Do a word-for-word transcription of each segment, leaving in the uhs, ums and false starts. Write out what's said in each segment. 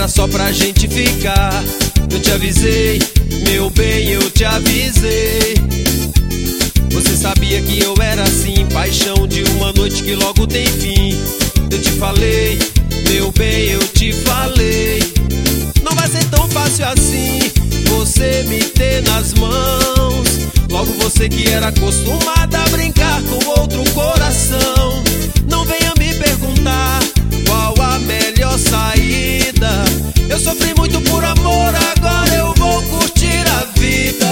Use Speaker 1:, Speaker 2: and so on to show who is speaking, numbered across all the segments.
Speaker 1: era só pra gente ficar. Eu te avisei, meu bem, eu te avisei. Você sabia que eu era assim, paixão de uma noite que logo tem fim. Eu te falei, meu bem, eu te falei. Não vai ser tão fácil assim você me ter nas mãos. Logo você que era acostumada a brincar com outro coração. Não venha me perguntar qual a melhor saída. Eu sofri muito por amor, agora eu vou curtir a vida.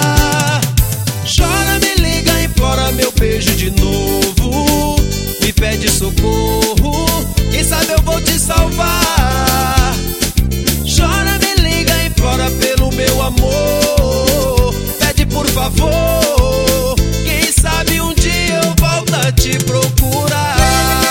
Speaker 1: Chora, me liga, implora meu beijo de novo. Me pede socorro, quem sabe eu vou te salvar. Chora, me liga, implora pelo meu amor. Pede por favor, quem sabe um dia eu volto a te procurar.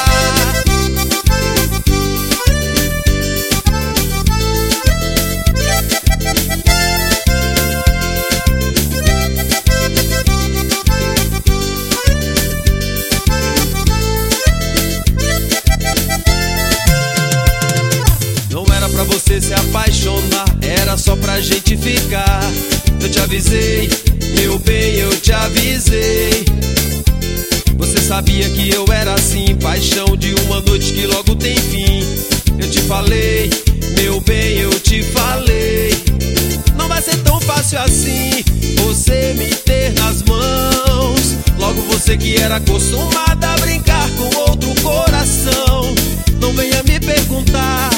Speaker 1: Pra você se apaixonar, era só pra gente ficar. Eu te avisei, meu bem, eu te avisei. Você sabia que eu era assim, paixão de uma noite que logo tem fim. Eu te falei, meu bem, eu te falei. Não vai ser tão fácil assim você me ter nas mãos. Logo você que era acostumada a brincar com outro coração. Não venha me perguntar